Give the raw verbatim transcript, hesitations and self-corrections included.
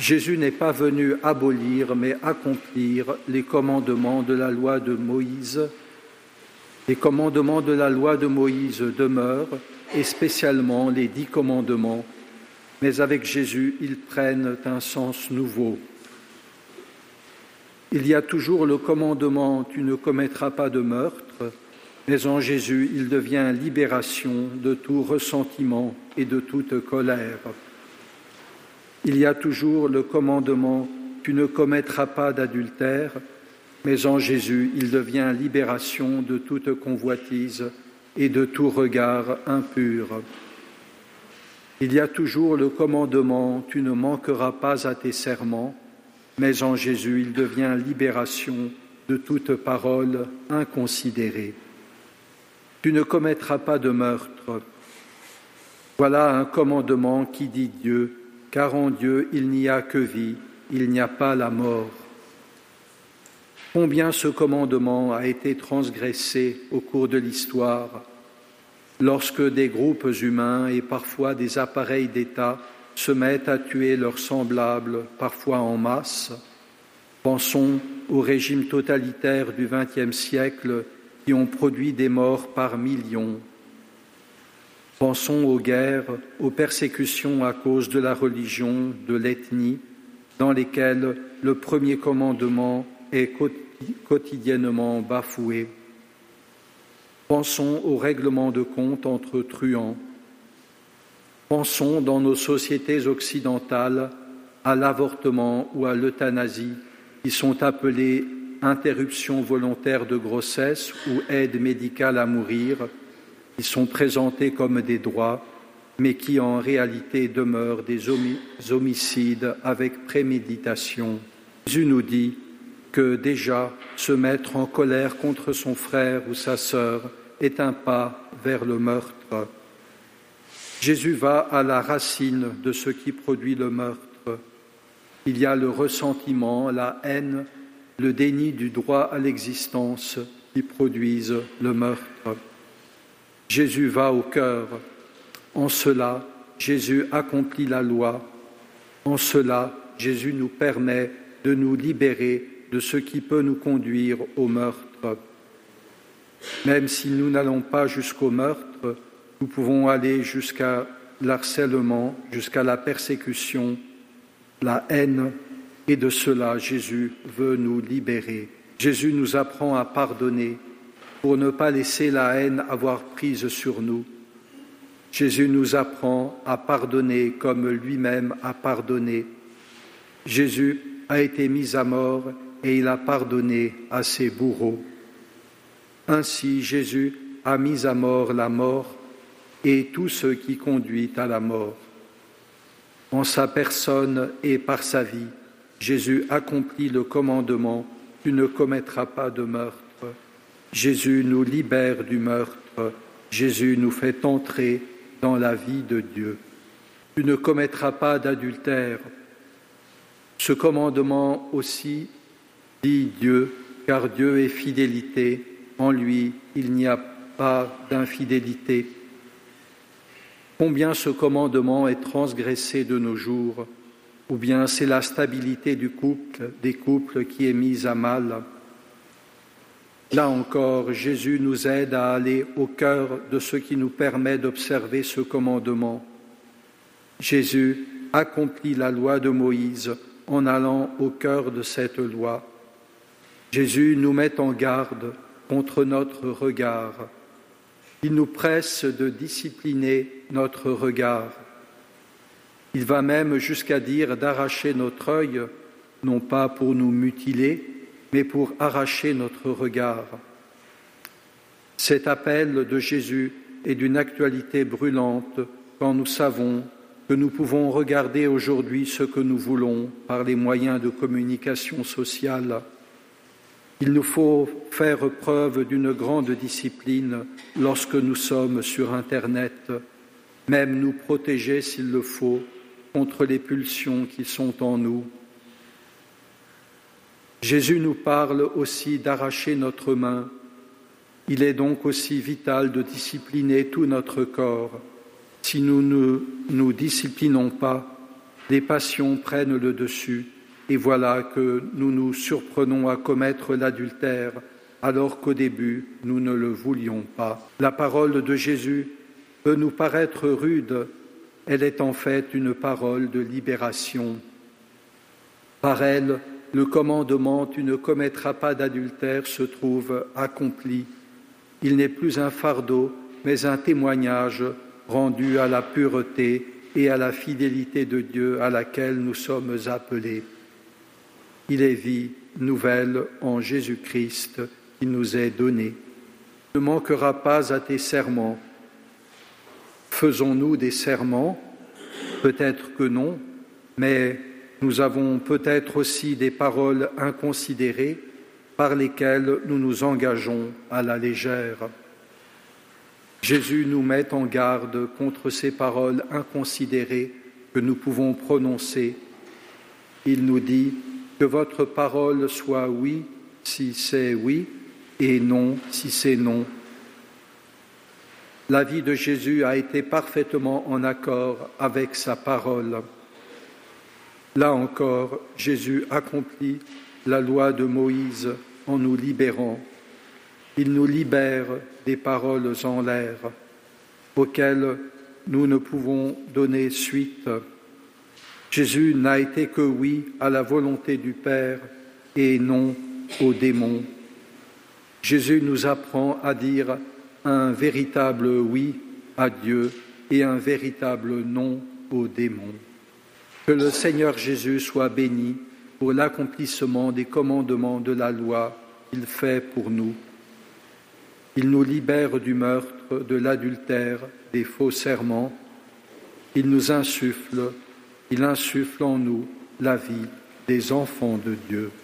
Jésus n'est pas venu abolir, mais accomplir les commandements de la loi de Moïse. Les commandements de la loi de Moïse demeurent, et spécialement les dix commandements, mais avec Jésus, ils prennent un sens nouveau. Il y a toujours le commandement « Tu ne commettras pas de meurtre », mais en Jésus, il devient libération de tout ressentiment et de toute colère. Il y a toujours le commandement « Tu ne commettras pas d'adultère », mais en Jésus, il devient libération de toute convoitise et de tout regard impur. Il y a toujours le commandement « Tu ne manqueras pas à tes serments », mais en Jésus, il devient libération de toute parole inconsidérée. Tu ne commettras pas de meurtre. Voilà un commandement qui dit Dieu, car en Dieu il n'y a que vie, il n'y a pas la mort. Combien ce commandement a été transgressé au cours de l'histoire, lorsque des groupes humains et parfois des appareils d'État se mettent à tuer leurs semblables, parfois en masse. Pensons aux régimes totalitaires du vingtième siècle qui ont produit des morts par millions. Pensons aux guerres, aux persécutions à cause de la religion, de l'ethnie, dans lesquelles le premier commandement est quotidiennement bafoué. Pensons aux règlements de compte entre truands. Pensons dans nos sociétés occidentales à l'avortement ou à l'euthanasie, qui sont appelées interruption volontaire de grossesse ou aide médicale à mourir, qui sont présentés comme des droits, mais qui en réalité demeurent des homicides avec préméditation. Jésus nous dit que déjà se mettre en colère contre son frère ou sa sœur est un pas vers le meurtre. Jésus va à la racine de ce qui produit le meurtre. Il y a le ressentiment, la haine, le déni du droit à l'existence qui produisent le meurtre. Jésus va au cœur. En cela, Jésus accomplit la loi. En cela, Jésus nous permet de nous libérer de ce qui peut nous conduire au meurtre. Même si nous n'allons pas jusqu'au meurtre, nous pouvons aller jusqu'à l'harcèlement, jusqu'à la persécution, la haine, et de cela, Jésus veut nous libérer. Jésus nous apprend à pardonner pour ne pas laisser la haine avoir prise sur nous. Jésus nous apprend à pardonner comme lui-même a pardonné. Jésus a été mis à mort et il a pardonné à ses bourreaux. Ainsi, Jésus a mis à mort la mort et tout ce qui conduit à la mort. En sa personne et par sa vie, Jésus accomplit le commandement « Tu ne commettras pas de meurtre ». Jésus nous libère du meurtre. Jésus nous fait entrer dans la vie de Dieu. « Tu ne commettras pas d'adultère ». Ce commandement aussi dit Dieu, car Dieu est fidélité. En lui, il n'y a pas d'infidélité. Combien ce commandement est transgressé de nos jours, ou bien c'est la stabilité du couple, des couples qui est mise à mal. Là encore, Jésus nous aide à aller au cœur de ce qui nous permet d'observer ce commandement. Jésus accomplit la loi de Moïse en allant au cœur de cette loi. Jésus nous met en garde contre notre regard. Il nous presse de discipliner notre regard. Il va même jusqu'à dire d'arracher notre œil, non pas pour nous mutiler, mais pour arracher notre regard. Cet appel de Jésus est d'une actualité brûlante quand nous savons que nous pouvons regarder aujourd'hui ce que nous voulons par les moyens de communication sociale. Il nous faut faire preuve d'une grande discipline lorsque nous sommes sur Internet, même nous protéger s'il le faut contre les pulsions qui sont en nous. Jésus nous parle aussi d'arracher notre main. Il est donc aussi vital de discipliner tout notre corps. Si nous ne nous disciplinons pas, Les passions prennent le dessus, et voilà que nous nous surprenons à commettre l'adultère, alors qu'au début, nous ne le voulions pas. La parole de Jésus peut nous paraître rude, elle est en fait une parole de libération. Par elle, le commandement « Tu ne commettras pas d'adultère » se trouve accompli. Il n'est plus un fardeau, mais un témoignage rendu à la pureté et à la fidélité de Dieu à laquelle nous sommes appelés. Il est vie nouvelle en Jésus-Christ qui nous est donnée. Ne manquera pas à tes serments. Faisons-nous des serments? Peut-être que non, mais nous avons peut-être aussi des paroles inconsidérées par lesquelles nous nous engageons à la légère. Jésus nous met en garde contre ces paroles inconsidérées que nous pouvons prononcer. Il nous dit que votre parole soit oui si c'est oui et non si c'est non. La vie de Jésus a été parfaitement en accord avec sa parole. Là encore, Jésus accomplit la loi de Moïse en nous libérant. Il nous libère des paroles en l'air auxquelles nous ne pouvons donner suite. Jésus n'a été que oui à la volonté du Père et non aux démons. Jésus nous apprend à dire un véritable oui à Dieu et un véritable non aux démons. Que le Seigneur Jésus soit béni pour l'accomplissement des commandements de la loi qu'il fait pour nous. Il nous libère du meurtre, de l'adultère, des faux serments. Il nous insuffle, il insuffle en nous la vie des enfants de Dieu.